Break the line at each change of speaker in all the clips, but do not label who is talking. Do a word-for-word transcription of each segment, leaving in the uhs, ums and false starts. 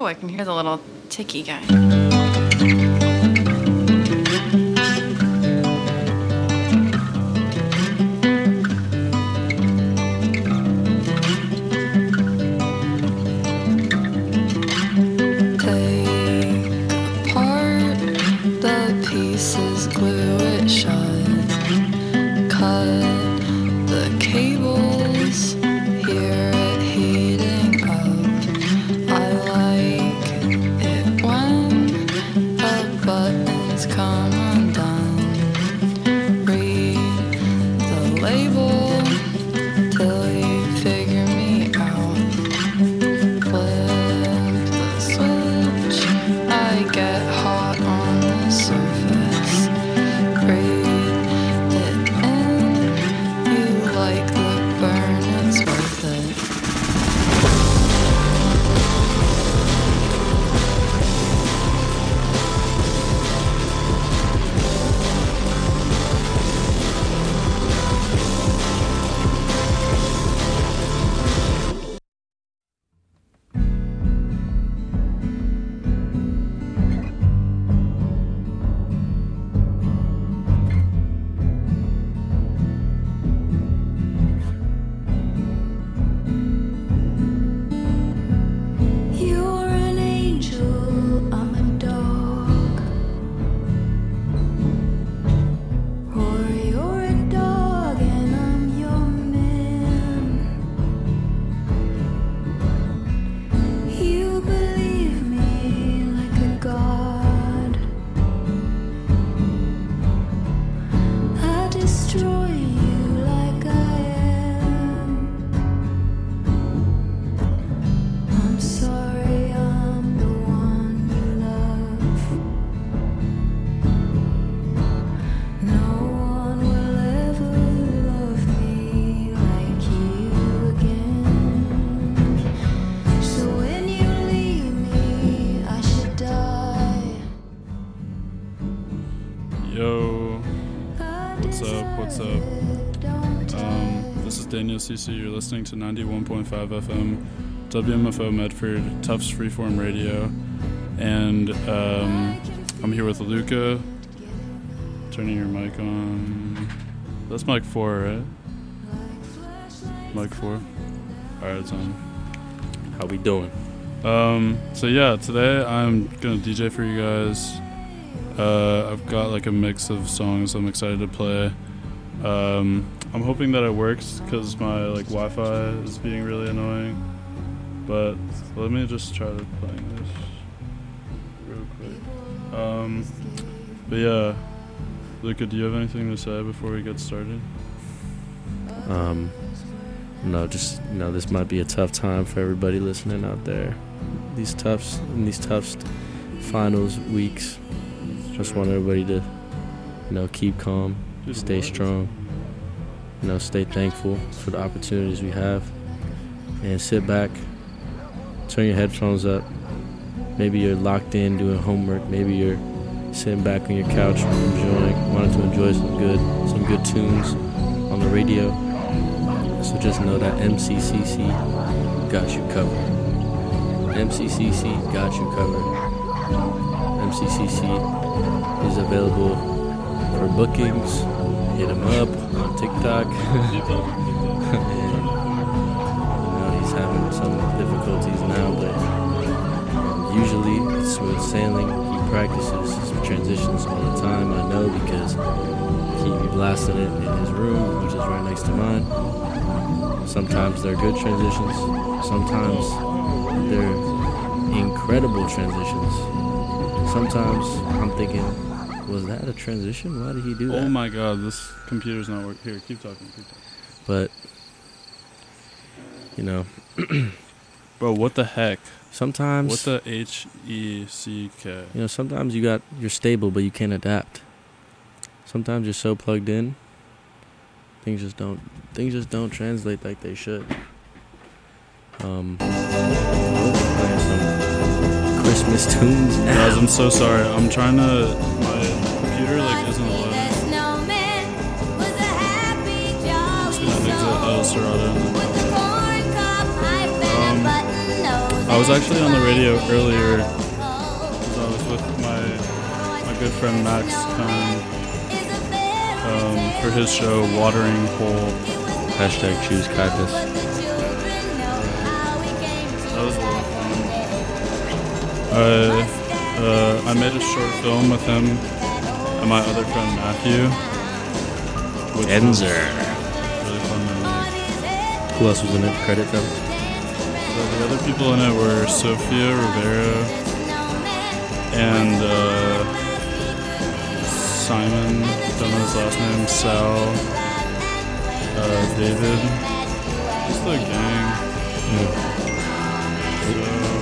Oh, I can hear the little ticky guy.
C C, you're listening to ninety-one point five F M, W M F O Medford, Tufts Freeform Radio, and um, I'm here with Luca. Turning your mic on. That's mic four, right? Mic four. All right, it's on.
How we doing?
Um, so yeah, today I'm gonna D J for you guys. Uh, I've got like a mix of songs I'm excited to play. Um, I'm hoping that it works because my like Wi-Fi is being really annoying. But let me just try to play this real quick. Um, but yeah, Luca, do you have anything to say before we get started?
Um, no, just you know, this might be a tough time for everybody listening out there. These toughs in these toughest finals weeks. Just want everybody to, you know, keep calm, stay strong. You know, stay thankful for the opportunities we have, and sit back, turn your headphones up. Maybe you're locked in doing homework. Maybe you're sitting back on your couch, enjoying, wanting to enjoy some good, some good tunes on the radio. So just know that M C C C got you covered. M C C C got you covered. M C C C is available for bookings. Hit him up on TikTok. And, you know, he's having some difficulties now, but usually it's smooth sailing. He practices his transitions all the time, I know, because he be blasting it in his room, which is right next to mine. Sometimes they're good transitions. Sometimes they're incredible transitions. Sometimes I'm thinking, was that a transition? Why did he do that?
Oh my god, this computer's not working. Here, keep talking, keep talking.
But, you know.
Bro, what the heck?
Sometimes.
What the H E C K?
You know, sometimes you got, you're stable, but you can't adapt. Sometimes you're so plugged in, things just don't, things just don't translate like they should. Um, playing some Christmas tunes now.
Guys, I'm so sorry. I'm trying to, my computer like isn't loading. I'm just gonna exit El Cerrado. Um, I was actually on the radio earlier because I was with my my good friend Max Cohn um, for his show Watering Hole.
Hashtag choose kindness.
That was a lot of fun. Uh, uh, I made a short film with him and my other friend Matthew. Which was
Enzer.
really fun to make.
Who else was in it? Credit them.
So the other people in it were Sofia Rivera and uh, Simon, don't know his last name, Sal, uh, David, just the gang.
Mm.
So,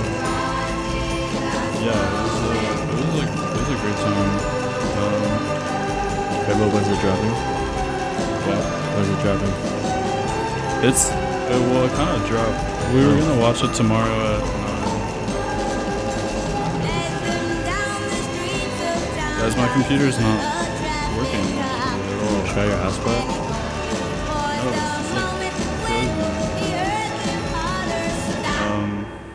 yeah, it was, a, it, was like, it was a great time. Um,
Remember when's it dropping?
yeah,
When's it dropping?
it's, it, well, it kind of dropped. We were going to watch it tomorrow at nine. Guys, my computer's not working actually at all.
Try your hotspot.
No, it's just like frozen. Um,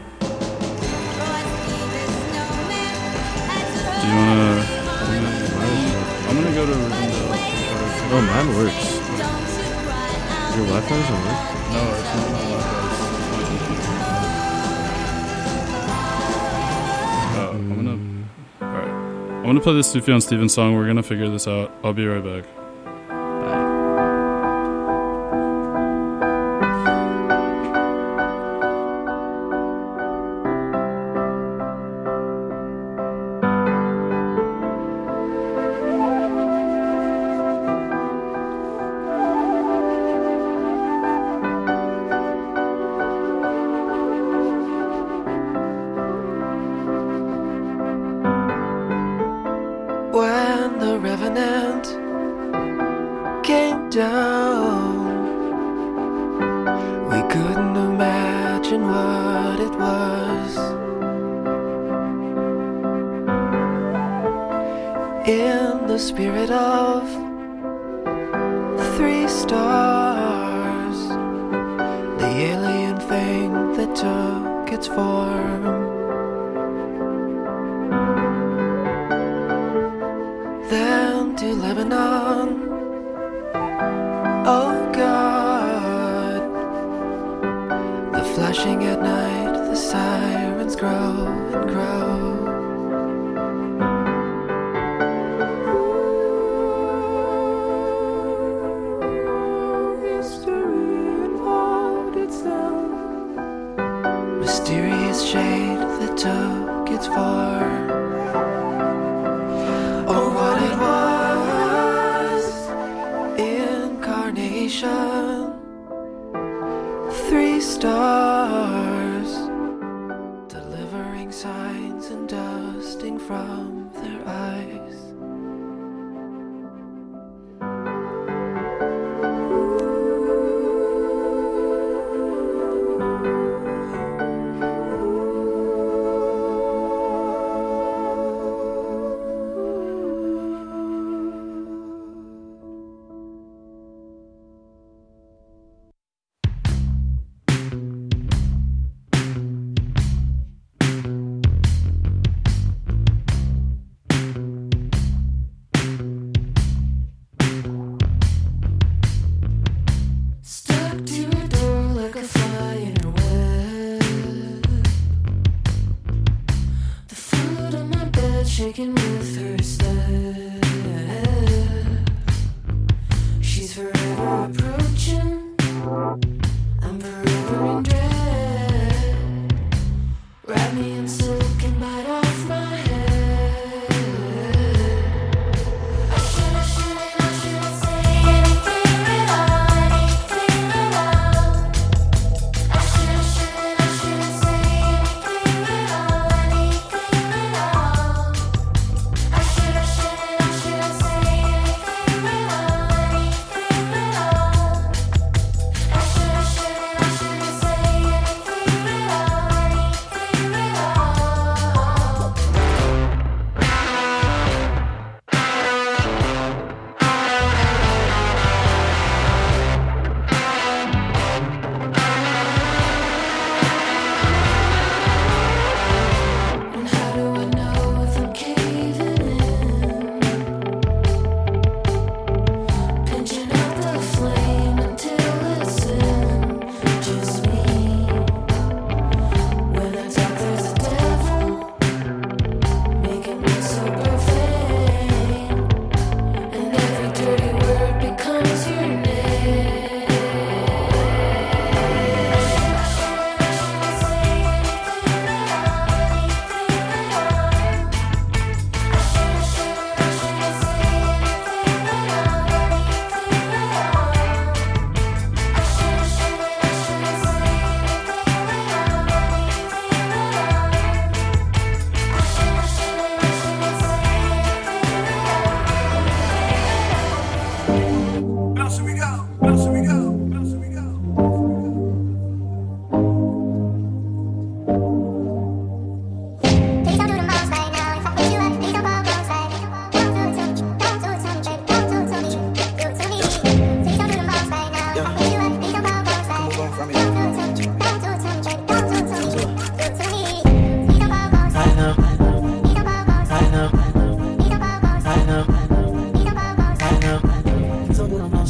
do you wanna? I'm gonna, I'm gonna go to Rivendell.
Oh, mine works. Your Wi-Fi doesn't work?
No, it's not my Wi-Fi. It's my computer. Oh, I'm gonna. All right, I'm gonna play this Sufjan Stevens song. We're gonna figure this out. I'll be right back.
When the Revenant came down, we couldn't imagine what it was. In the spirit of the three stars, the alien thing that took its form. Then to Lebanon, oh God, the flashing at night, the sirens grow and grow. History involved itself, mysterious shade that took its form. Oh, what it was, incarnation, three stars, delivering signs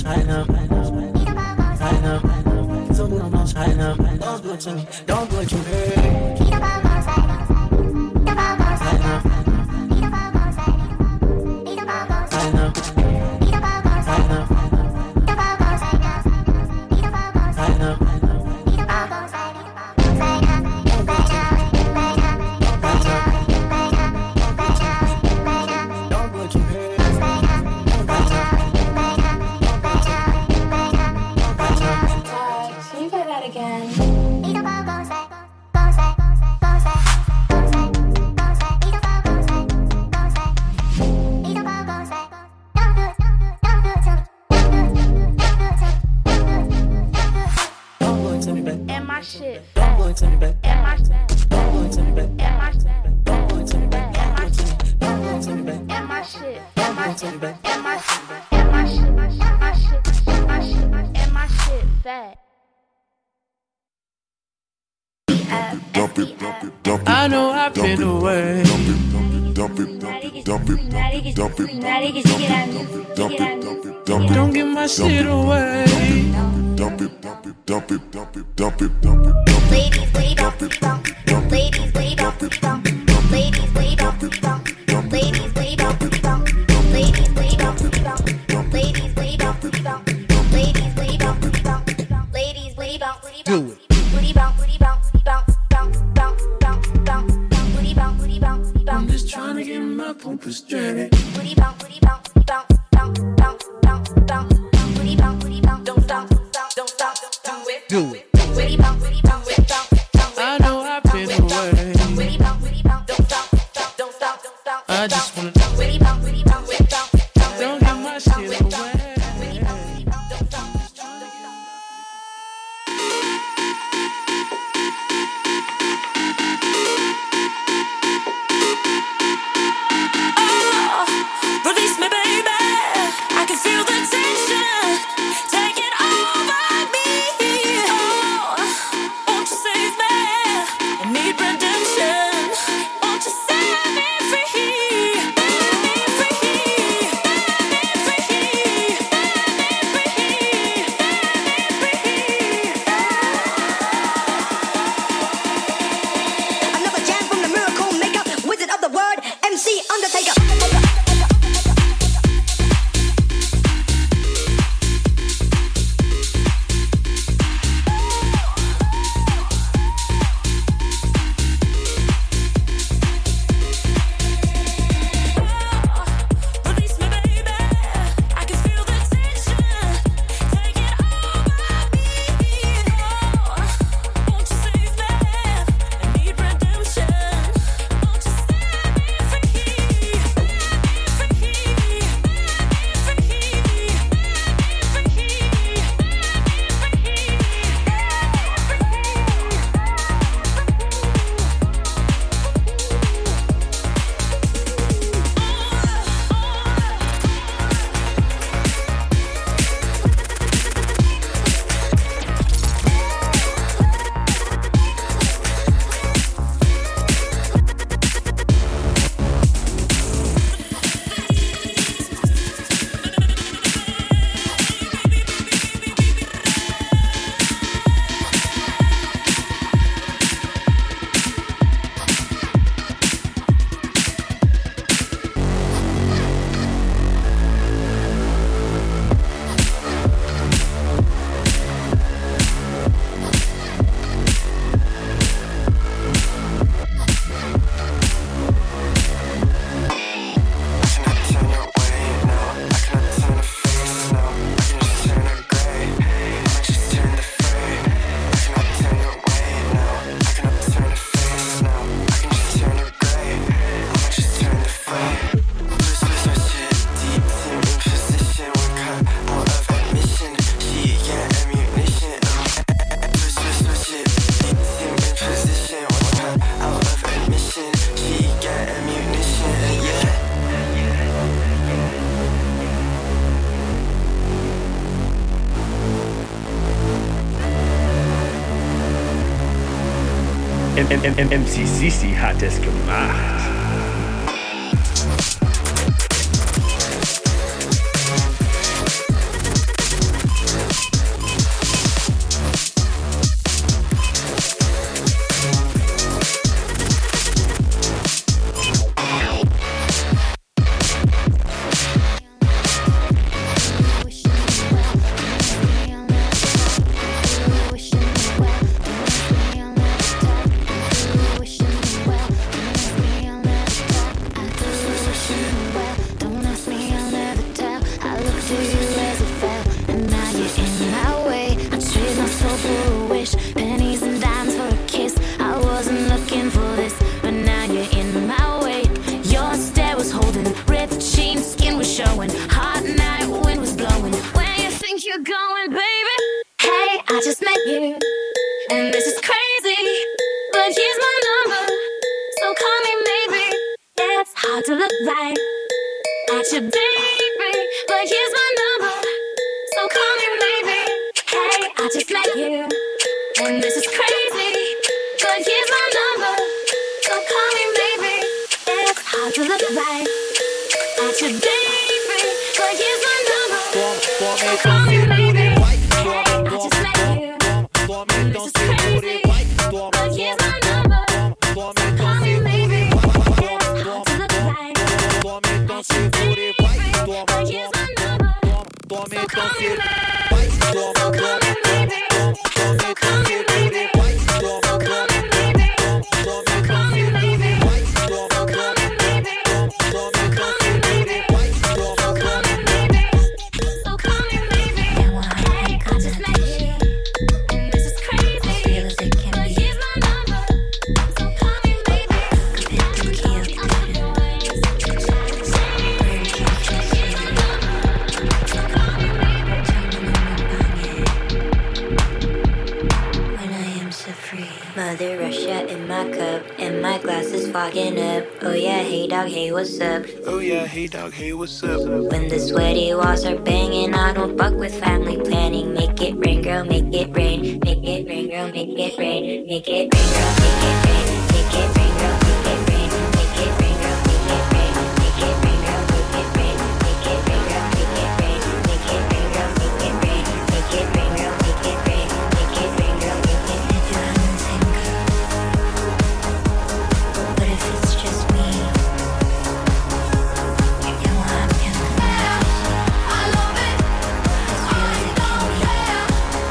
right now. Right now. So do the most right now. Don't do it to me. Don't do it to me. Right now. Right now. Right now. Right now.
I know I've been away. Don't give my shit away. Ladies, lay down, ladies, lay down, ladies, lay down, ladies, lay down, ladies, lay down, ladies, lay down, ladies, lay down, ladies, lay down, do it. Booty bounce, booty bounce, bounce, bounce, bounce, bounce, bounce, booty bounce, booty bounce, bounce. I'm just trying to get my poop straight. Booty bounce, booty bounce, bounce, bounce, bounce, bounce, bounce, booty bounce, booty bounce, don't stop, don't stop, don't stop, do it. Booty bounce, booty bounce, bounce, bounce. I know I've been away. Booty bounce, booty bounce, don't stop, don't stop, don't stop. I just wanna booty bounce, booty bounce, bounce, bounce. Don't give my shit away.
Release me, baby. I can feel the tension taking over me. Oh, won't you save me? I need redemption. Won't you set me free? Set me free. Set me free. Set me free.
Another jam from the miracle maker, wizard of the word, M C Undertaker.
M C C C hat es gemacht.
you. And this is crazy, but here's my number. So call me maybe. Yeah, it's hard to look right at your baby, but here's my number. So call me maybe. Hey, I just met you, and this is crazy, but here's my number. So call me maybe. Yeah, it's hard to look right at your baby, but here's my number. So call me maybe. Hey, I just met you, and this is crazy, but here's my number. So call me maybe. Yeah, it's hard to look right at your baby, but here's my number. So call me maybe. So call me maybe. So call me maybe. So call me maybe. So call me maybe. So call me maybe. So call me maybe. So call me maybe. So call me maybe. Hey, I just met you, and this is crazy, but here's my number. So call me maybe.
Mother Russia in my cup, and my glass is fogging up. Oh yeah, hey dog, hey what's up?
Oh yeah, hey dog, hey what's up?
When the sweaty walls are banging, I don't fuck with family planning. Make it rain, girl, make it rain. Make it rain, girl, make it rain. Make it rain, girl, make it rain. Make it rain, girl, make it rain. Make it rain, girl, make it rain. Make it rain, girl, make it rain. Make it rain, girl, make it rain. Make it rain, girl, make it rain. Make it rain, girl, make it rain. Make it rain, girl, make it rain. What if it's just me? You know I'm feeling that.
I love it. I don't care.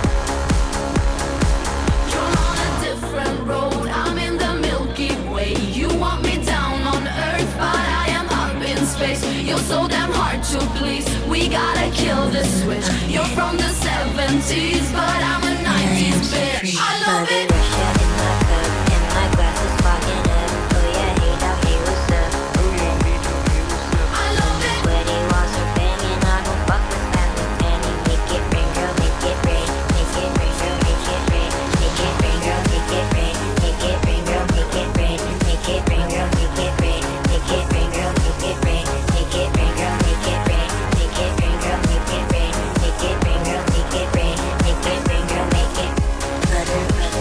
You're on a different road. I'm in the Milky Way. You want me down on Earth, but I am up in space. You're so damn hard to please. We gotta kill the switch. You're from the seventies, but I'm a nineties bitch. I love
Mother
it.
Russia in my cup, and my glass is fogging up. Oh yeah, hey dog, hey what's up?
Oh yeah, hey dog, hey what's up?
I love it.
Sweaty walls are banging, I don't fuck with family planning. Make it rain, girl, make it rain. Make it rain, girl, make it rain. Make it rain, girl, make it rain. Make it rain, girl, make it rain. Make it rain, girl, make it rain. Make it rain, girl, make it rain. Make it rain, girl, make it rain. Make it rain, girl, make it rain. Make it rain, girl, make it rain. Make it rain, girl, make it. Mother,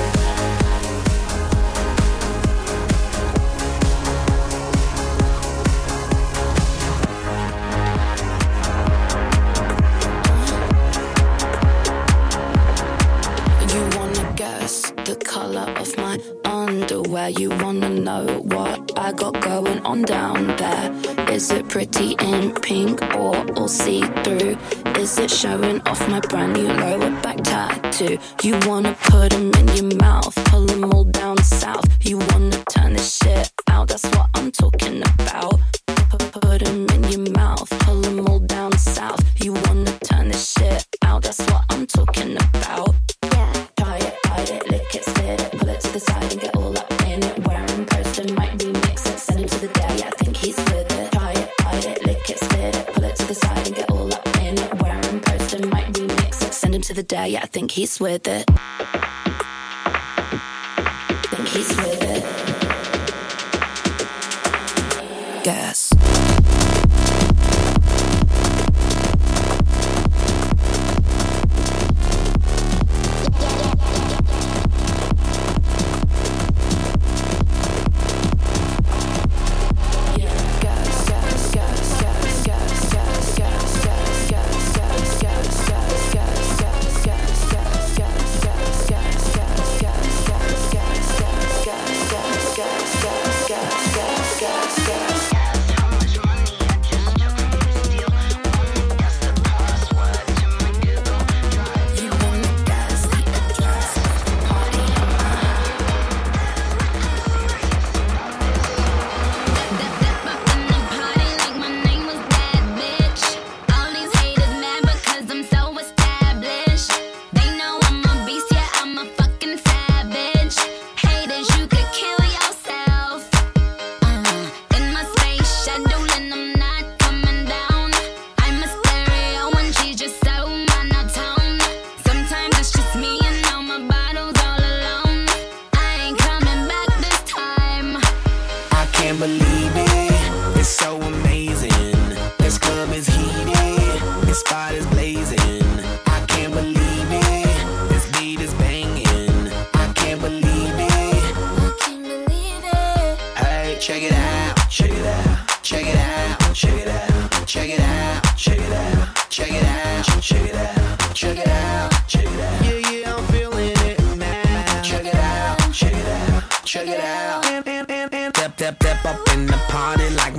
You wanna guess the color of my underwear? You wanna know what I got going on down there? Is it pretty in pink or all see-through? Is it showing off my brand new lower back tattoo? You wanna put them in your mouth, pull them all down south. You wanna turn this shit out, that's what I'm talking about. Put them in your mouth, pull them all down south. You wanna turn this shit out, that's what I'm talking about. Try it, bite it, lick it, spit it, pull it to the side and get all up in it. Wearing poster might remix it, send him to the day, I think he's with it. Try it, bite it, lick it, spit it, pull it to the side and get all up in it. Wearing poster might remix it, send him to the day, I think he's with it. Think he's with it. Guess.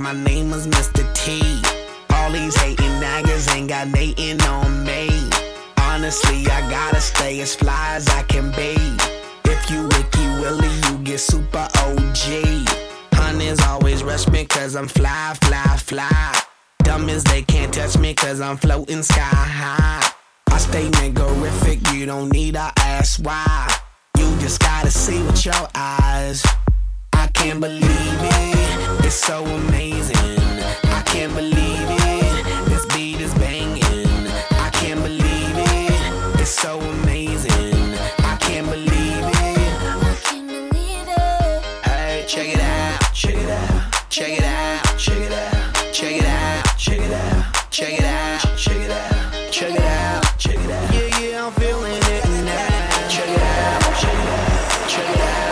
my name is Mister T. All these hating niggas ain't got natin' on me. Honestly, I gotta stay as fly as I can be. If you Wiki Willie, you get super O G. Hunters always rush me cause I'm fly, fly, fly. Dumb as they can't touch me cause I'm floating sky high. I stay niggerific, you don't need to ask why. You just gotta see with your eyes. I can't believe it, it's so amazing. I can't believe it, this beat is banging. I can't believe it, it's so amazing. I can't believe it, I can't believe it. Hey, check it out, check it out, check it out, check it out, check it out, check it out, check it out, check it out, check it out, check it out. Yeah, yeah, I'm feeling it now. Check it out, check it out, check it out.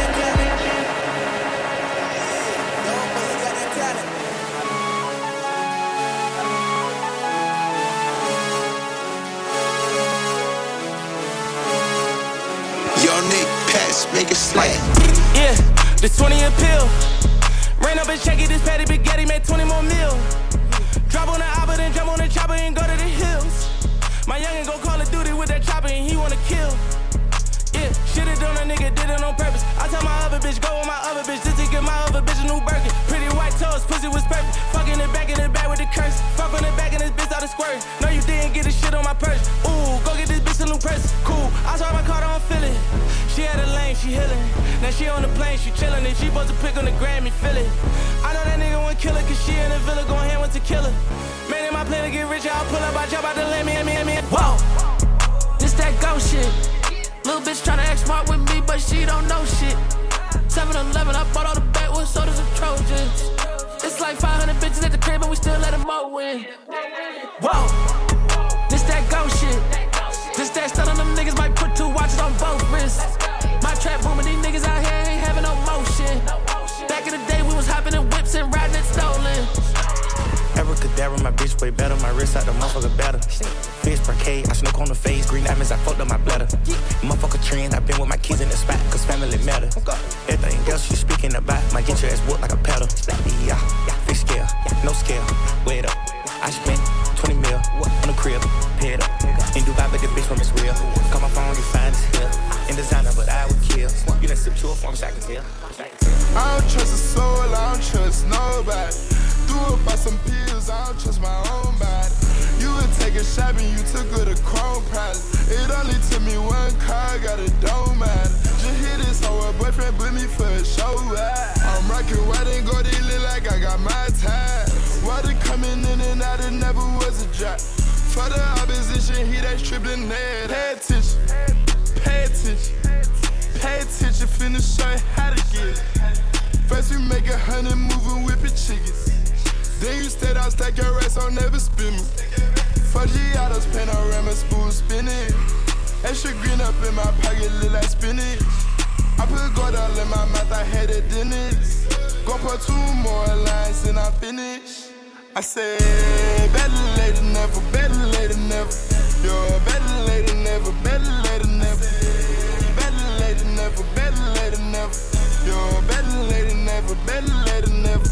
Make it slap.
Yeah, this twenty appeal. Ran up and check it, this patty spaghetti made twenty more mil. Drop on the oppa, then jump on the chopper and go to the hills. My youngin' go Call of Duty with that chopper and he wanna kill. Yeah, shit it on a nigga, did it on purpose. I tell my other bitch, go with my other bitch. This to give my other bitch a new Birkin. Pretty white toes, pussy was perfect. Fucking the back in the back with the curse. Fuck on the back and this bitch out of squirt. No, you didn't get this shit on my purse. Ooh, go get this bitch a new purse. Cool, I saw my car, don't feel it. She had a lane, she healing. Now she on the plane, she chillin'. And she supposed to pick on the Grammy, feel it. I know that nigga won't kill her, cause she in the villa going hand with tequila. Man, in my plan to get rich, I'll pull up, I jump out the lane, me, me, me. Whoa, this that ghost shit. Little bitch tryna act smart with me, but she don't know shit. seven eleven, I bought all the backwoods sodas and Trojans. It's like five hundred bitches at the crib and we still let them all win. Whoa, this that ghost shit. This that stun on them niggas might put two watches on both wrists. My trap booming, these niggas out here ain't having no motion. Back in the day, we was hopping in whips and riding it stolen.
Abracadabra, my bitch way better. My wrist out the motherfucker better. Fish parquet, I snook on the face. Green diamonds, I fucked up my bladder. Motherfucker trends, I been with my kids in the spot, cause family matter. Everything else you speaking about might get your ass whooped like a pedal. Yeah, big scale, no scale, weigh it up. I spent twenty mil on the crib, pay it up. In Dubai, but the bitch from it's real. Call my phone, you find as hell. In designer, but I would kill. You done sip to a form, so I can tell.
I don't trust a soul, I don't trust nobody. Threw up by some pills, I don't trust my own body. You would take a shopping, you took her to Chrome Palace. It only took me one car, got it, don't matter. Just hit this hoe, her boyfriend put me for a show. I'm rockin' white and gold, they look like I got my time. Water coming in and out, it never was a drop. For the opposition, he that stripped the net. Pay attention, pay attention, pay attention, finna show you how to get it. First we make a hundred moving whipping chickens. Then you stayed out, stack your racks, I'll never spin me. For Giotto's panorama, spoon spinning. Extra green up in my pocket, look like spinach. I put gold all in my mouth, I had a dentist. Gon' put two more lines and I'm finished. I said, better late than never, better late than never. You're better late than never, better late than never. Better late than never, better late than never. You're better late than never, better late than never.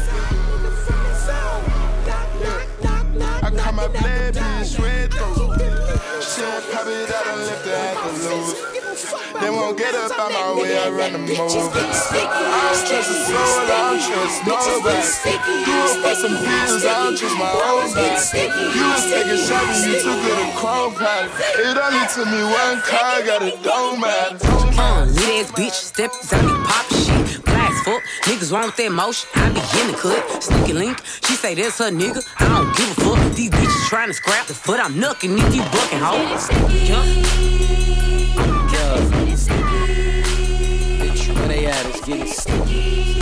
I caught my blade being shred through. Shit, pop it out and left her at the lose. They won't get up out my way, I run them over. I don't trust a soul, I don't trust nobody. Do it for some pills, I don't trust my own body. You was taking shots, you took it to Chrome Palace. It only took me one car, got it, don't matter.
Uh, lit ass bitch, step down me pop shit. Blast fuck, niggas want that motion. I be in the cut, sneaky link. She say that's her nigga, I don't give a fuck. These bitches trying to scrap the foot, I'm knucking if you bucking, ho.
Bitch, where they at? It's getting sticky.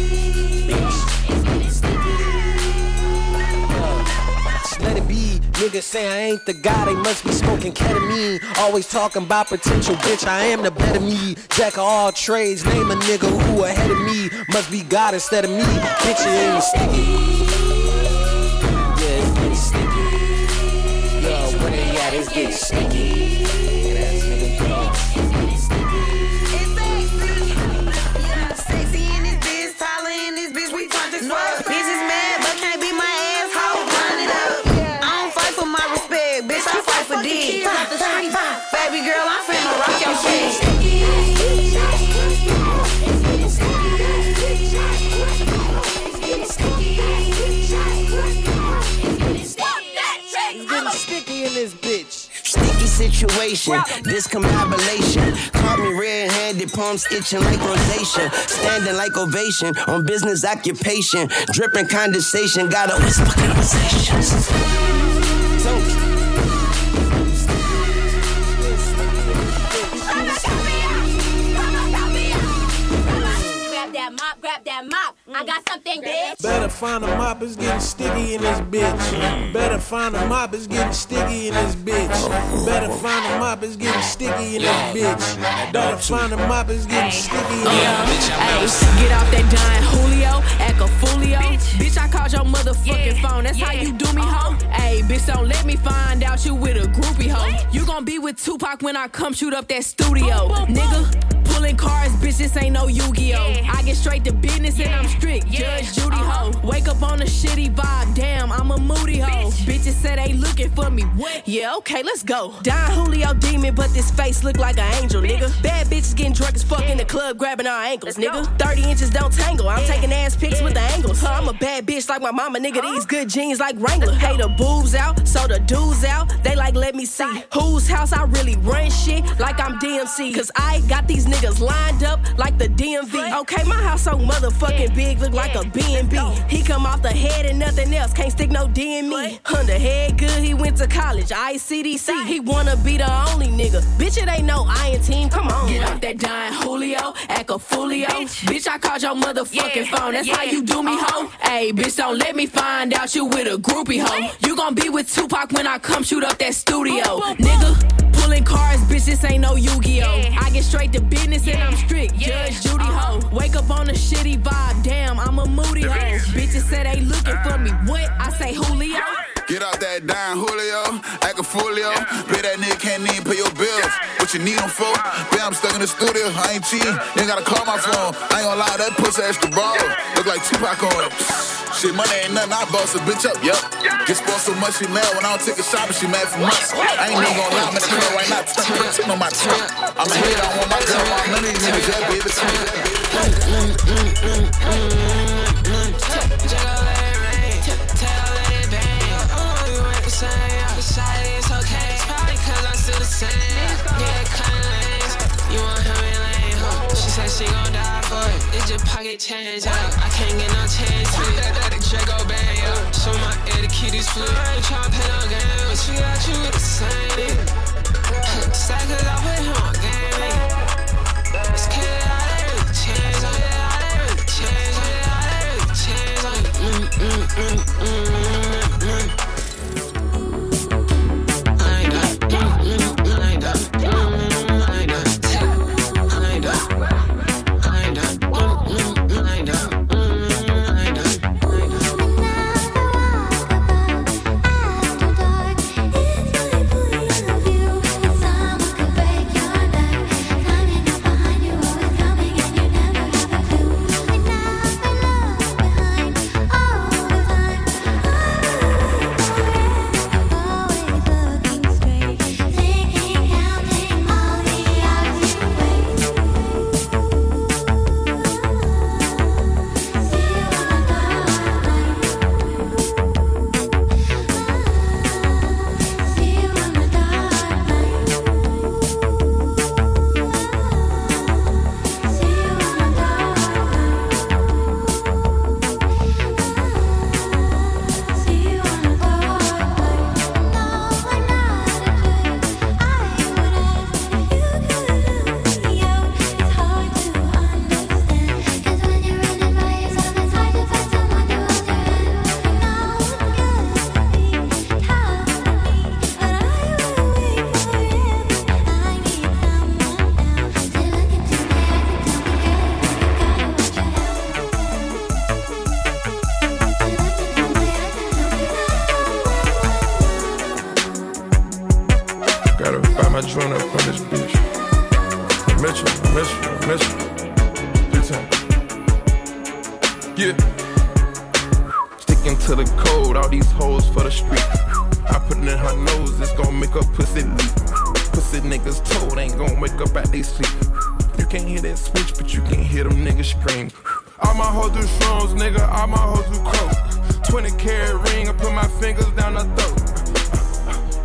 Let it be. Niggas say I ain't the guy, they must be smoking ketamine. Always talking about potential, bitch, I am the better me. Jack of all trades, name a nigga who ahead of me. Must be God instead of me, bitch, it ain't sticky. Yeah, it's getting sticky. Yo, where they at? It's getting sticky. Ass nigga, go.
Sexy in this bitch, taller in this bitch, we turned this fuck. Bitches
this bitch.
Sticky situation, discombobulation. Caught me red-handed, palms itching like rosacea. Standing like ovation on business occupation. Dripping condensation, got a whisper conversations.
Grab that mop, grab that mop. I got something, bitch.
Better find a mop, it's getting sticky in this bitch. Better find a mop, it's getting sticky in this bitch. Better find a mop, it's getting sticky in this bitch. Better find a mop, it's getting sticky in this bitch.
Ay, get off that Don Julio, act a foolio. Bitch, I called your motherfucking phone. That's how you do me, ho. Ayy, bitch, don't let me find out you with a groupie, ho. You gon' be with Tupac when I come shoot up that studio, nigga. Pulling cars, bitch, this ain't no Yu-Gi-Oh. I get straight to business and I'm strict, Judge Judy ho. Wake up on a shitty vibe, damn, I'm a moody ho. Bitches say they looking for me, what? Yeah, okay, let's go. Don Julio demon, but this face look like an angel, nigga. Bad bitches getting drunk as fuck in the club, grabbing our ankles, nigga. thirty inches don't tangle, I'm taking ass pics with the angles. Huh, I'm a bad bitch like my mama, nigga. These good jeans like Wrangler. Hey, the boobs out, so the dudes out. They like, let me see whose house I really run shit like I'm D M C. Cause I got these niggas lined up like the D M V. Okay, my house so motherfucking big, look like a B and B. He come off the head and nothing else, can't stick no D in me. Under head good, he went to college, I C D C. He wanna be the only nigga. Bitch, it ain't no iron team, come on. Get off that Don Julio, act a foolio. Bitch, bitch I called your motherfucking yeah. phone, that's yeah. how you do me, ho. Ayy, bitch, don't let me find out you with a groupie, ho. You gon' be with Tupac when I come shoot up that studio, nigga. Pulling cars, bitch, this ain't no Yu-Gi-Oh. Yeah. I get straight to business yeah. and I'm strict, yeah. Judge Judy uh-huh. ho. Wake up on a shitty vibe, damn, I'm a moody ho. Bitches say they looking for me, what? I say Julio.
Get out that Don Julio, act a foolio. Bet that nigga can't even pay your bills. What you need them for? Bet I'm stuck in the studio, I ain't cheating. You gotta call my phone. I ain't gonna lie, that pussy extra ball. Look like Tupac on it. Shit, money ain't nothing, I boss a bitch up, yup. Get spoiled so much, she mad when I don't take a shot, but she mad for months. I ain't even gonna lie, I'm in the club right now, touching on my trunk. I'm a hit, I want my girl, none of these niggas, yeah, baby.
It's okay, probably cause I'm still the same. Yeah, cutting lanes, you want him in lane, huh? She said she gon' die for it, it's just pocket change, yeah. I can't get no change to it, that, that, the Draco bang, yeah. Show my ear to keep these flip, I ain't tryna play no game, but she got you with the same. Sad cause I put him on game, yeah. It's clear how they really change, oh yeah, how they really change, oh yeah, how they really change, oh yeah. Mm, mm, mm, mm, mm, mm.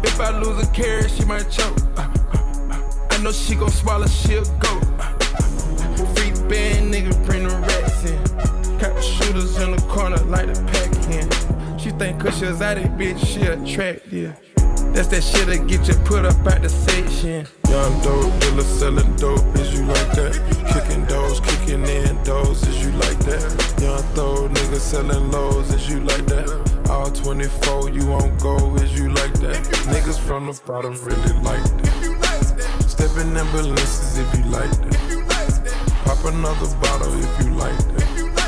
If I lose a carrot, she might choke. I know she gon' swallow, she'll go. Free band nigga, bring the rats in. Got the shooters in the corner like the pack in. She think cause she exotic, bitch, she attractive. That's that shit that get you put up at the section. Young dope dealer selling dope, is you like that? Kicking doors, kicking in doors, is you like that? Young throw nigga selling lows, is you like that? All twenty-four, you won't go, is you like that? Niggas from the bottom really like that. Stepping ambulances if you like that. Pop another bottle if you like that.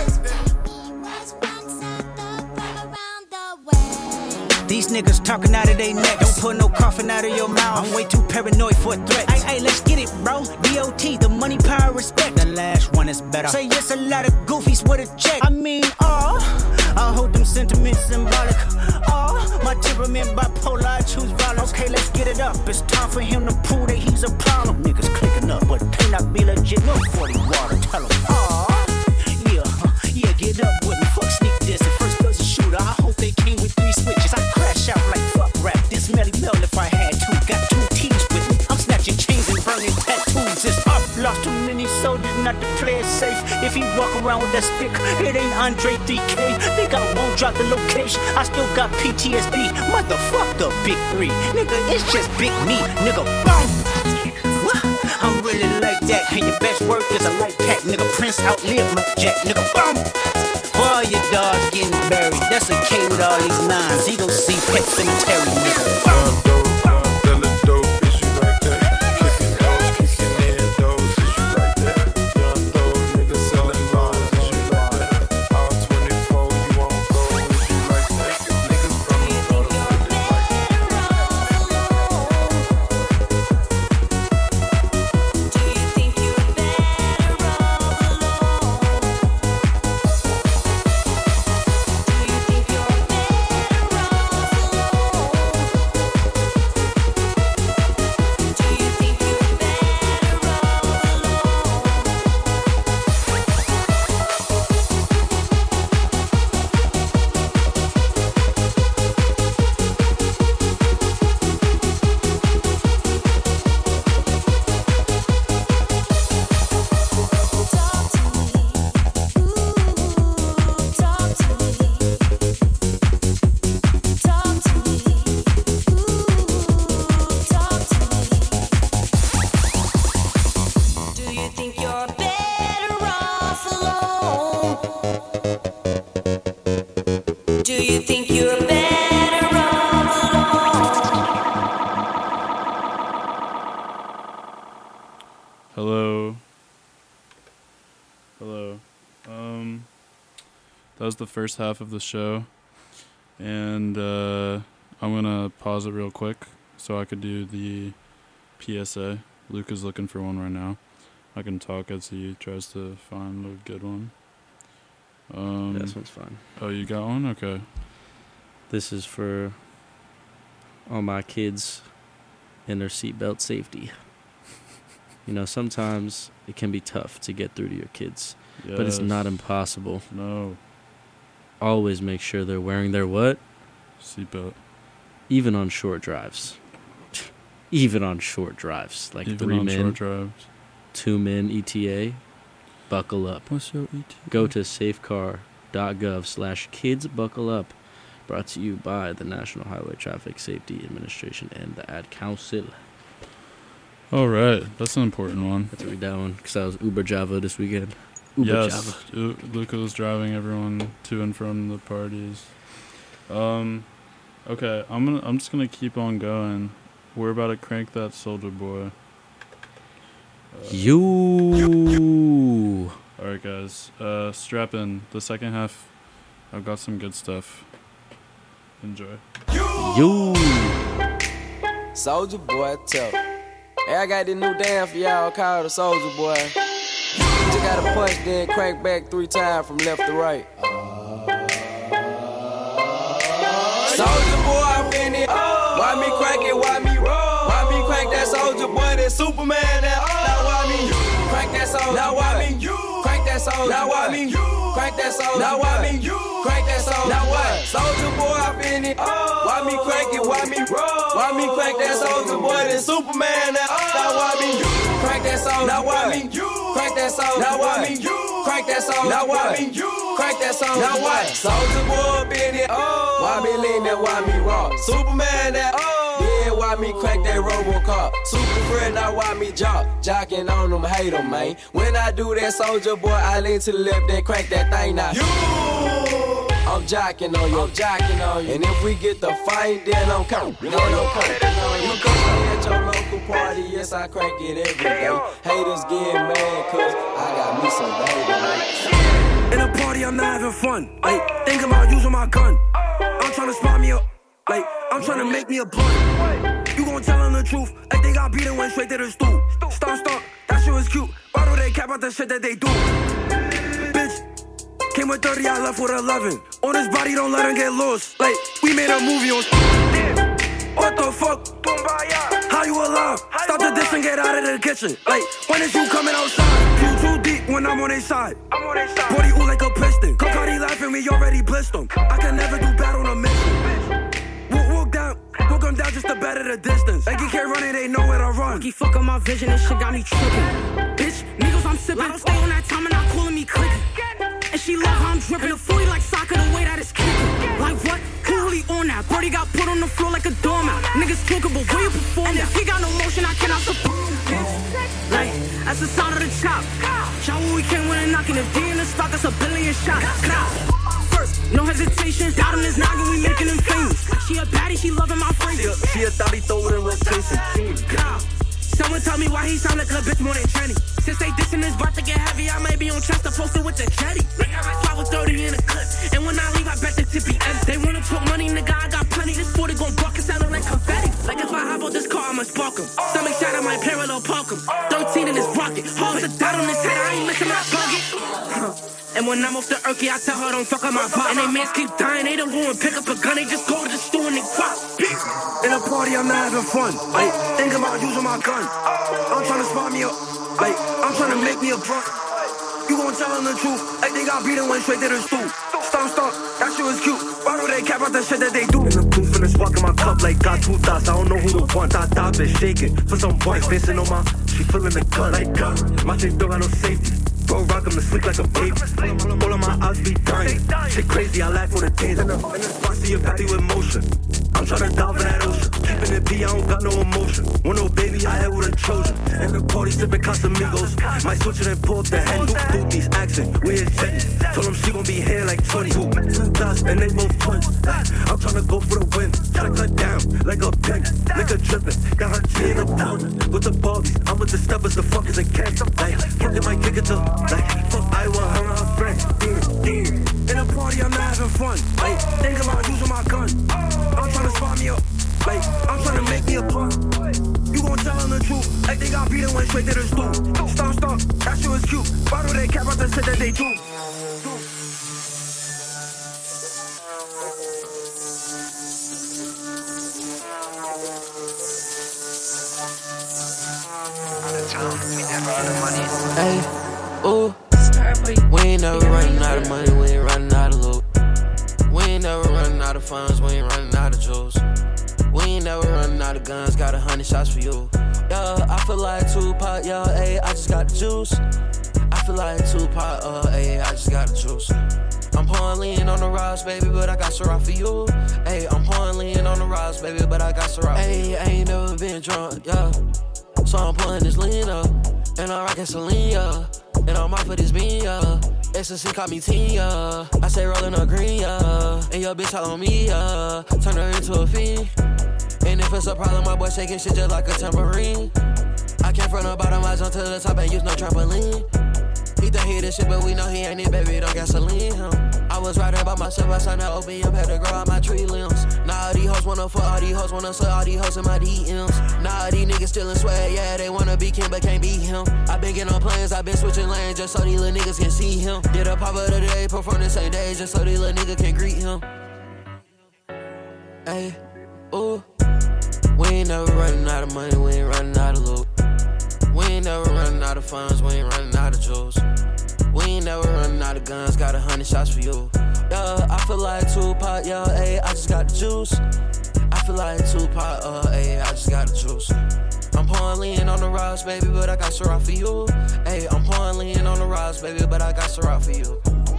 These niggas talking out of their neck. Don't put no coughing out of your mouth. I'm way too paranoid for a threat. Hey, hey, let's get it, bro. D O T, the money, power, respect. The last one is better. Say yes, a lot of goofies with a check. I mean, oh, I hold them sentiments symbolic. Oh, my temperament bipolar, I choose violence. Okay, let's get it up. It's time for him to prove that he's a problem. Niggas clicking up, but they not be legit. No forty water, tell him. Oh, yeah, yeah, get up with me. Fuck sneak this. First person shooter, I hope they came with three switches. I crash out like fuck rap. This Melly Mel if I had to. Got two teams with me. I'm snatching chains and burning tattoos. It's up. Lost too many soldiers not to play it safe. If he walk around with that stick, it ain't Andre three K. Think I won't drop the location. I still got P T S D. Motherfuck the big three. Nigga, it's just big me. Nigga, boom. I'm really like that. And your best work is a light pack. Nigga, Prince outlived my jack. Nigga, boom. All your dogs getting buried. That's a K with all these nines. He gon' see Pet Cemetery, nigga. Boom.
That was the first half of the show, and uh, I'm gonna pause it real quick so I could do the P S A. Luke is looking for one right now. I can talk as he tries to find a good one. Um,
this one's fine.
Oh, you got one? Okay.
This is for all my kids and their seatbelt safety. You know, sometimes it can be tough to get through to your kids, yes. But it's not impossible.
No.
Always make sure they're wearing their what?
Seatbelt.
Even on short drives. Even on short drives. Like
Even
three
on
men.
short drives.
Two men E T A. Buckle up.
What's your E T A?
Go to safecar.gov slash kids buckle up. Brought to you by the National Highway Traffic Safety Administration and the Ad Council.
All right. That's an important one.
That's to read that one because I was Uber Java this weekend. Uber
yes, U- Luca was driving everyone to and from the parties. Um, okay, I'm gonna. I'm just gonna keep on going. We're about to crank that Soulja Boy. Uh,
you.
All right, guys. Uh, strap in. The second half, I've got some good stuff. Enjoy.
You.
Soulja Boy, tough. Hey, I got this new dance for y'all called the Soulja Boy. You just gotta punch, then crank back three times from left to right. Soulja Boy, I'm in it. Why me crank it? Why me roll? Why me crank that Soulja Boy? That Superman? That now why me crank that Soulja? Now why me crank that that soul. Now why me? Crank that soul. Now why me? Crank that soul. Now what? Soldier boy, I been it. Why me crank it? Why me roll? Why me crank that soldier boy? Then Superman. Now, now why me? Crank that soul. Now why me? Crank that soul. Now why me? Crank that soul. Now why me? Crank that soul. Now what? Soldier boy, been it. Why me lean that? Why me rock? Superman. That. Yeah, why me crank that RoboCop? Super friend, now why me jock? Jocking on them, hate them, man. When I do that, soldier boy, I lean to the left, then crank that thing now. You! I'm jocking on you, I'm jocking on you. And if we get the fight, then I'm coming. No, no, coming. You come at your local party, yes, I crank it every day. Haters get mad, cause I got me some baby, man.
In a party, I'm not having fun. Like, thinking about using my gun. I'm trying to spot me up. Like, I'm tryna make me a blunt. You gon' tell them the truth. I think I beat and went straight to the stool. Stop, stop, that shit was cute. Why do they cap out the shit that they do? Bitch, came with thirty, I left with eleven. On his body, don't let him get lost. Like, we made a movie on. What the fuck? How you alive? Stop the dish and get out of the kitchen. Like, when is you coming outside? You too deep when I'm on their side. Body ooh like a piston. Cardi laughing, we already blissed them. I can never do bad on a mission. Walk down, walk them down just to better the distance. Like you can't run it, they know where to run.
Keep fucking my vision, this shit got me tripping. Bitch, niggas I'm sipping. I don't stay on that time and not calling me clicking. And she love how I'm dripping. The fully like soccer, the way that it's kicking. Like what? Clearly on that. Birdie got put on the floor like a doormat. Niggas talking, but where you perform? And if he got no motion, I cannot support. Like, that's the sound of the chop. Shout what we came when and knocking. If D in the spot, that's a billion shots. First, no hesitation. Doubt him is noggin, we making him famous. She a baddie, she loving my fragrance.
She a, she a thotty, throw it in rotation.
Someone tell me why he sound like a bitch more than Jenny. Since they dissing this about to get heavy, I may be on Chester posted with the jetty. Nigga, I slide with thirty in a clip. And when I leave, I bet the tip be empty. They wanna talk money, nigga, I got plenty. This forty gon' buck, it sounding like confetti. Like if I hop out this car, I'ma spark him. Stomach shot, I might parallel park him. thirteen in his rocket. Half a dot on his head, I ain't missing my target. And when I'm off the Urky, I tell her don't fuck up my pot. And they mans keep dying, they don't go and pick up a gun, they just go to the store and they pop.
In a party, I'm not having fun. Like, think about using my gun. I'm trying to spot me up. Like, I'm trying to make me a blunt. You gon' tell them the truth. Like, they got beat and went straight to the stool. Stomp, stomp, that shit was cute. Why do they cap out the shit that they do? In the booth, in the spark in my cup, like, got two thoughts. I don't know who the one. Thought, thought, been shaking. For some boys, facing on my. She feeling the gun, like, gun. My shit don't got no safety. Bro, rock him to sleep like a baby. All of my eyes be dying. Shit crazy, I laugh for the days. In the, in the spot, see a patty with motion. I'm tryna dive in that ocean. Keeping it P, I don't got no emotion. Want no baby, I had with a Trojan. In the party, sipping Casamigos. Might switch it and pull up the hand. Do these accent, we his Jenny. Told him she gon' be here like twenty-two. Two dots, and they both twins. I'm tryna go for the win. Tryna cut down like a pig. Liquor drippin', got her G in a pound. With the Barbies, I'm with the steppers, the fuckers and cats. Like, fucking my kick it to. Like, fuck, I want her and her friends. In a party, I'm not having fun. Like, think about using my gun. I'm tryna spot me up. Like, I'm tryna make me a blunt. You gon' tell them the truth. Like, they got beat and went straight to the stool. Stop, stop, that shit was cute. Why do they cap out the shit that they do?
Hey, ooh, we ain't never running out of money, we ain't running out of loot. We ain't never running out of funds, we ain't running out of jewels. We ain't never running out of guns, got a hundred shots for you. Yeah, I feel like Tupac, yeah, ayy, I just got the juice. I feel like Tupac, uh, ayy, I just got the juice. I'm pouring lean on the rocks, baby, but I got Ciroc for you. Ayy, I'm pouring lean on the rocks, baby, but I got Ciroc. Ayy, I ain't never been drunk, yeah. So I'm pulling this lean up, and I'm rockin' Celine, yeah. And I'm off of this bean, yeah. Ecstasy caught me teen, yeah. I say rollin' a green, yeah. And your bitch all on me, yeah. Turn her into a fiend. And if it's a problem, my boy shaking shit just like a tambourine. I came from the bottom, I jumped to the top and used no trampoline. He think he this shit, but we know he ain't it, baby, don't gasoline him. I was right about myself, I signed that opium, had to grow out my tree limbs. Now all these hoes wanna fuck, all these hoes wanna suck, all these hoes in my D Ms. Now all these niggas stealing swag, yeah, they wanna be Kim, but can't be him. I been getting on planes, I been switching lanes, just so these little niggas can see him. Did a pop of the day, perform the same day, just so these little niggas can greet him. Hey, ooh, we ain't never running out of money, we ain't running out of loot. We ain't never running out of funds, we ain't running out of jewels. We ain't never out of guns, got a hundred shots for you. Yeah, I feel like Tupac, yeah, ayy, I just got the juice. I feel like Tupac, uh, ayy, I just got the juice. I'm pouring lean on the rocks, baby, but I got Ciroc for you. Ayy, I'm pouring lean on the rocks, baby, but I got Ciroc for you.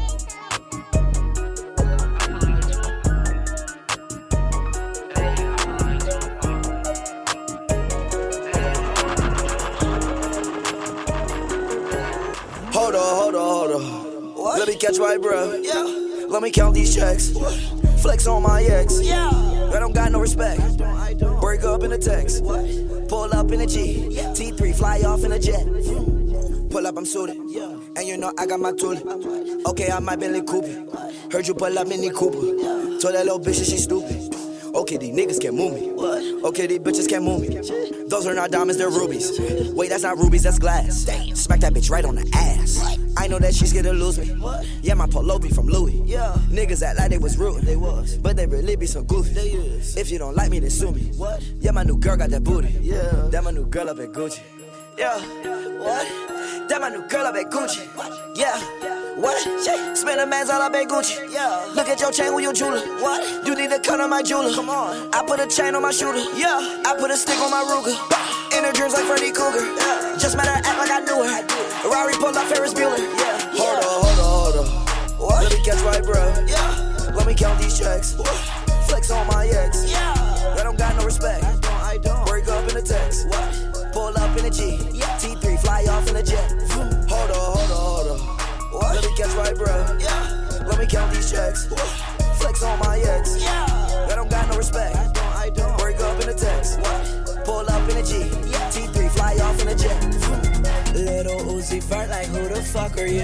Hold on, hold on, hold on. What? Let me catch my breath. Yeah. Let me count these checks. What? Flex on my ex. Yeah. I don't got no respect. I don't, I don't. Break up in the text. What? Pull up in a G. Yeah. T three fly off in a jet. Pull up, I'm suited. Yeah. And you know I got my tool. Okay, I might Bentley Cooper. Heard you pull up Mini Cooper. Yeah. Told that little bitch that she stupid. Okay, these niggas can't move me. What? Okay, these bitches can't move me. Those are not diamonds, they're rubies. Wait, that's not rubies, that's glass. Damn. Smack that bitch right on the ass. What? I know that she's scared to lose me. What? Yeah, my polo be from Louis. Yeah. Niggas act like they was rude. They was. But they really be some goofy. They is. If you don't like me, then sue me. What? Yeah, my new girl got that booty. Yeah. That my new girl up at Gucci. Yeah. What? That my new girl up at Gucci. What? Yeah. What? Spend a man's all up at Gucci. Yeah. Look at your chain with your jeweler. What? You need to cut on my jeweler. Come on. I put a chain on my shooter. Yeah. I put a stick on my Ruger. In her dreams like Freddy Krueger. Yeah. Just matter act like I knew her. I Rari pulled up Ferris Bueller. Yeah. Hold on, hold on, hold on. What? Let me catch my breath. Yeah. Let me count these checks. What? Flex on my ex. Yeah. I don't got no respect. I don't, I don't. Break up in the text. What? Pull up in a G. Yeah. T three fly off in a jet. Hold on, hold on, hold on. What? Let me catch my breath. Yeah. Let me count these checks. What? Flex on my ex. Yeah. I don't got no respect. I don't, I don't. Break up in the text. What? Pull up in a G. Yeah. T three fly off in a jet. Little Uzi Vert, like who the fuck are you?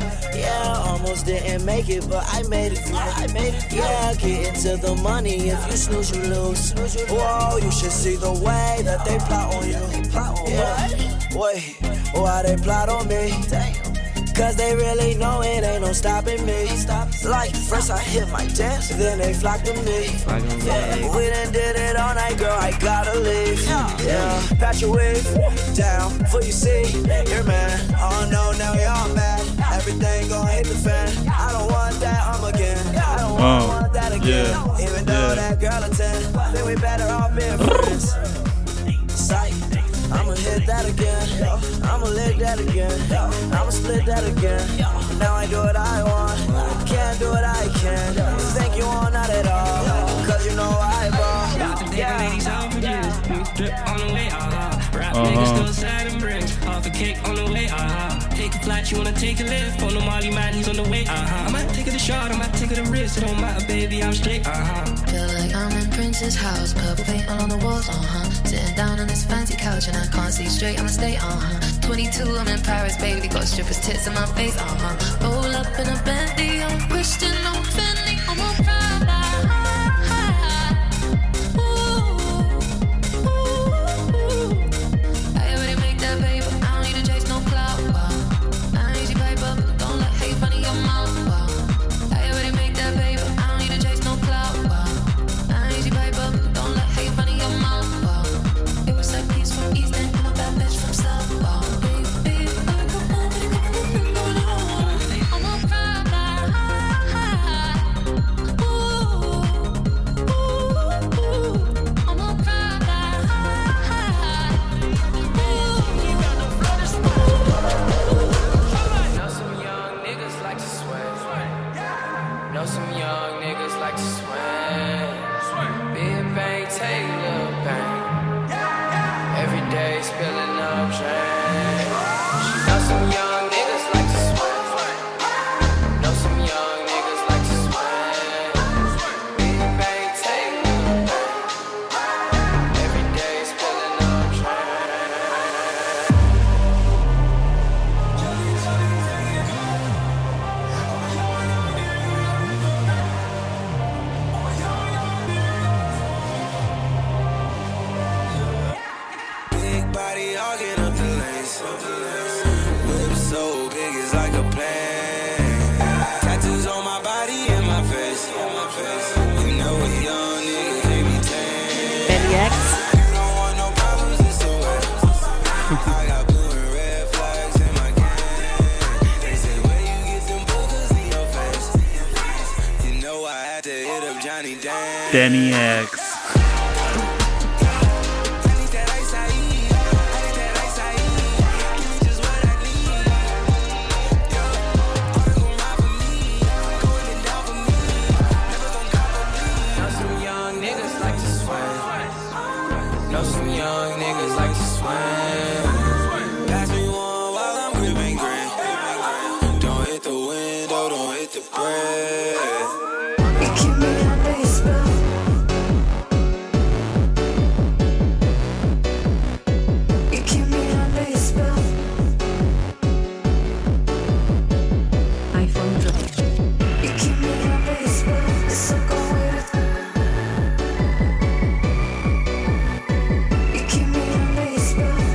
Yeah, almost didn't make it, but I made it through. I made it. Yeah, get into the money. If you snooze, you lose. Whoa, you should see the way that they plot on you. Yeah. Wait, why they plot on me? Cause they really know it ain't no stopping me. Like, first I hit my dance, then they flock to me. Yeah, we done did it all night, girl, I gotta leave. Yeah, patch your wig down, for you see your man. Oh no, now y'all mad. Everything gon' hit the fan. I don't want that, I'm again. I don't
oh,
want that again.
Yeah,
Even though
yeah.
that girl a ten, then we better off being friends. Sight. I'ma hit that again. I'ma lick that again. I'ma split that again. Now I do what I want. Can't do what I can. Think you want not at all. Cause you know I ball.
Got the
Yeah.
ladies off of juice. New strip on the way, uh-huh. Rap
Uh-huh.
niggas still side and bricks. Off a cake on the way, uh-huh. Take a flight, you wanna take a lift. On the Molly man, he's on the way, uh-huh. I might take it a shot, I might take it a risk. It don't matter, baby, I'm straight, uh-huh.
Feel like I'm in Prince's house, purple paint all on the walls, uh-huh. Sitting down on this fancy couch and I can't see straight, I'ma stay, uh-huh. twenty-two, I'm in Paris, baby, got strippers' tits in my face, uh-huh. Roll up in a Bentley, I'm a Christian, I'm Fendi, I'm a Prada. Ooh, ooh, ooh. I already make that paper, I don't need to chase no clout, wow. I ain't easy paper, don't let hate run in your mouth, wow. I already make that paper, I don't need to chase no clout, wow. I ain't easy paper, don't let hate run in your mouth, wow. It was like peace from East End, I'm a bad bitch from South, wow. Baby, I'm a
Know some young niggas like to swing. Know some young niggas like to swing. Big bang, take little bang. Every day spilling up drain. Know some young niggas like to swing. Know some young niggas like to swing. Big bang, take little bang. Every day spilling up drain.
Big body hogging up the lanes. Whip so big it's like a plane. Tattoos on my body and my face. You know what young niggas they be tame.
Benny X.
You don't want no problems, it's the way. I got blue and red flags in my gang. They say where you get them boogers,
Danny X.
Space.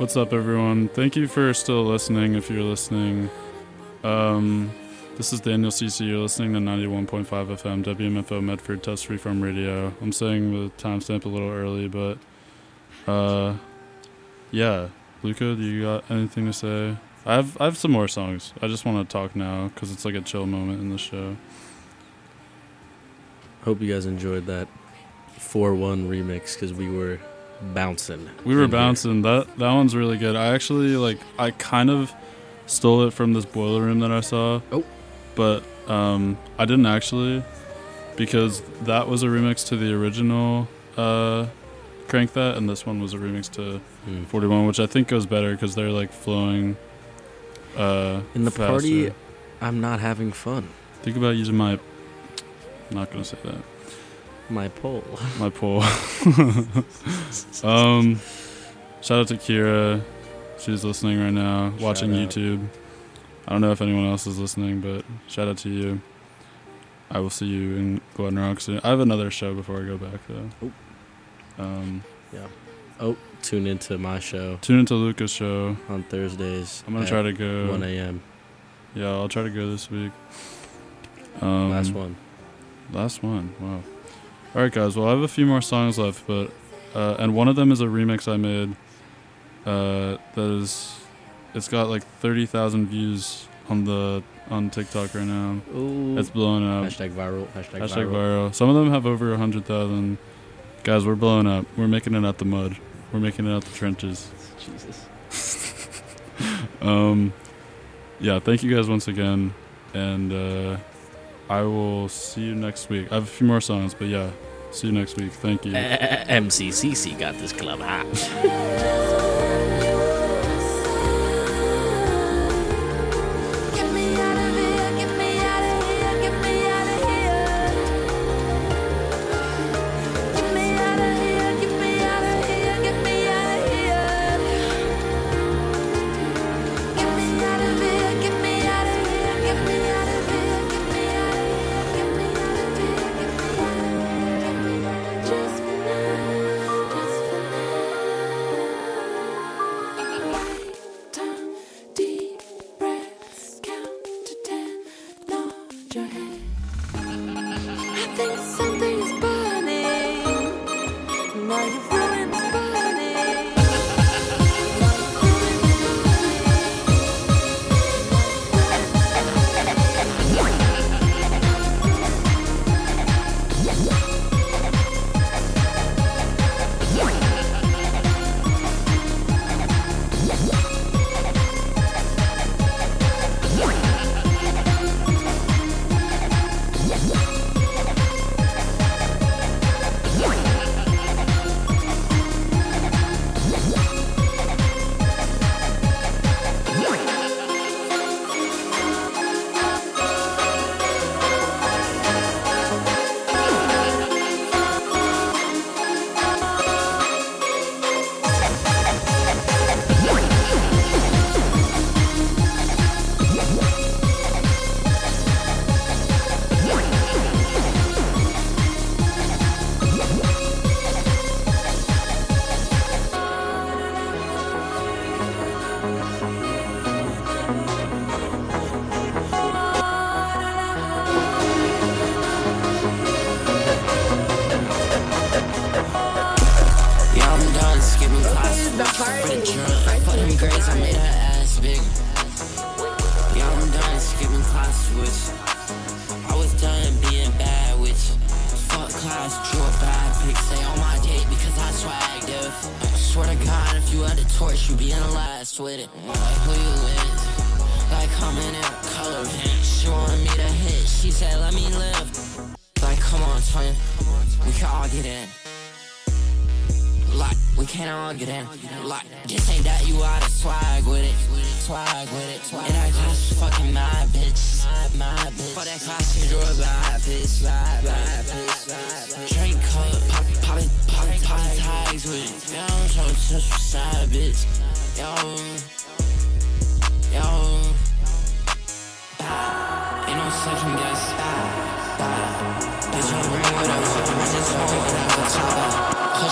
What's up, everyone? Thank you for still listening, if you're listening. Um, this is Daniel C C. You're listening to ninety-one point five F M, W M F O Medford, Test Freeform Radio. I'm saying the timestamp a little early, but uh, yeah. Luca, do you got anything to say? I have I have some more songs. I just want to talk now because it's like a chill moment in the show.
Hope you guys enjoyed that four one remix because we were bouncing.
We were bouncing. That that one's really good. I actually like. I kind of stole it from this Boiler Room that I saw.
Oh,
but um, I didn't actually, because that was a remix to the original uh, Crank That, and this one was a remix to mm. forty-one, which I think goes better because they're like flowing. Uh,
in the
faster.
party, I'm not having fun.
Think about using my. I'm not gonna say that.
My pole.
My pole. um, shout out to Kira. She's listening right now, shout watching out. YouTube. I don't know if anyone else is listening, but shout out to you. I will see you in Glen Rock soon. I have another show before I go back, though.
Oh.
Um,
yeah. Oh, tune into my show.
Tune into Luca's show.
On Thursdays.
I'm going to try to go.
one a.m.
Yeah, I'll try to go this week. Um,
last one.
Last one. Wow. All right, guys. Well, I have a few more songs left, but uh, and one of them is a remix I made. Uh, that is, it's got like thirty thousand views on the on TikTok right now.
Ooh.
It's blowing up.
Hashtag viral. Hashtag,
Hashtag
viral.
viral. Some of them have over a hundred thousand. Guys, we're blowing up. We're making it out the mud. We're making it out the trenches.
Jesus.
um, yeah. Thank you guys once again, and uh, I will see you next week. I have a few more songs, but yeah. See you next week. Thank you.
Uh, M C C C got this club hot.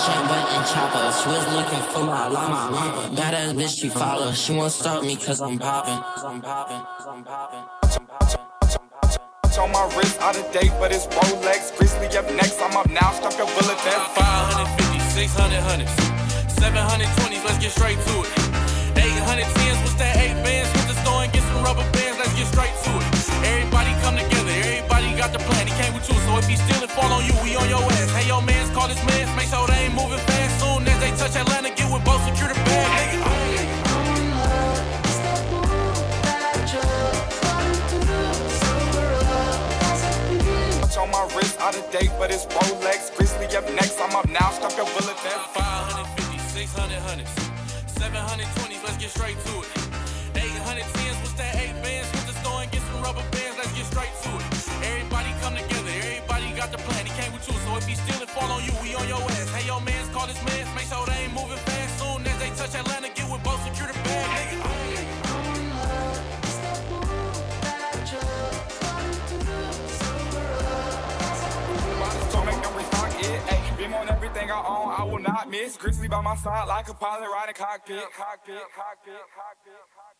chain button chopper. She was looking for my llama. Bad ass bitch, she follow. She won't stop me cause I'm poppin'. I'm poppin'. I'm poppin'.
On my wrist, out of date, but it's Rolex. Grizzly up next, I'm up now, stop your bullet vest.
five fifty, six hundred hundreds, seven twenties, let's get straight to it. eight tens, what's that eight bands? Hit the store and get some rubber bands, let's get straight to it. Everybody come together, everybody got the plan, he came with you. So if he steal it, fall on you, we on your ass. Hey, your mans, call his mans, make sure they ain't moving fast. Soon as they touch Atlanta, get with both, secure the bag, nigga.
On my wrist, out of date, but it's Rolex. Grizzly up next, I'm up now, stop your bullet vest.
five fifty, six hundred hundreds, seven twenties, let's get straight to it. eight tens, what's that eight bands? Hit the store and get some rubber bands, let's get straight to it. Everybody come together, everybody got the plan, he came with you. So if he steal it, fall on you, we on your ass. Hey, your mans, call his mans, make sure they ain't moving fast. Soon as they touch Atlanta, get with both, secure the bag, nigga.
On everything I own, I will not miss. Grizzly by my side like a pilot riding cockpit. Cockpit, cockpit, cockpit, cockpit.